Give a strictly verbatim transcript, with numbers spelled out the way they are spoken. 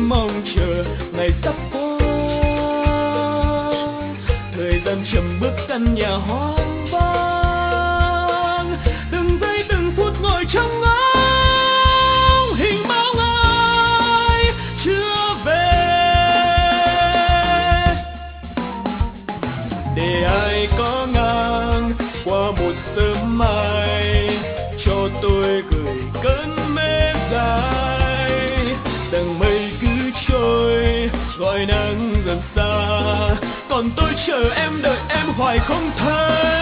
mong chờ ngày sắp qua. Thời gian chậm bước căn nhà hoang vắng, từng giây từng phút ngồi trong ngóng hình bóng ai chưa về. Để ai có ngang qua một sớm mai, cho tôi gửi cơn mê dài. Tầng mây cứ trôi gọi nắng dần xa, còn tôi chờ em đợi em hoài không thấy.